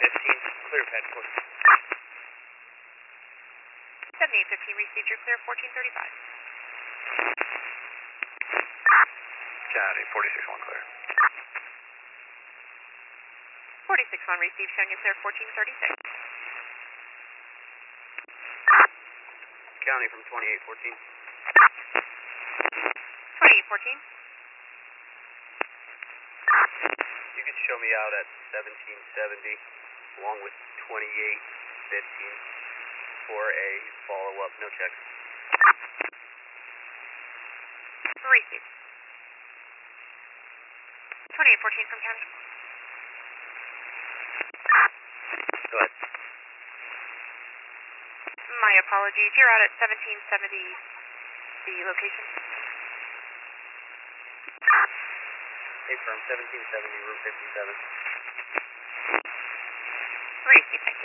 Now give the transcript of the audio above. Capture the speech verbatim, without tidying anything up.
fifteen, clear pad forty. seventy-eight fifteen, received your clear fourteen thirty-five. County, forty-six one clear. forty-six one, received, showing you clear fourteen thirty-six. County from twenty-eight fourteen. twenty-eight fourteen. You could show me out at seventeen seventy, along with twenty-eight fifteen for a follow-up, no checks. Received. twenty-eight fourteen from county. Go ahead. My apologies, you're out at seventeen seventy, the location. Hey, firm, seventeen seventy, room fifty-seven. Received.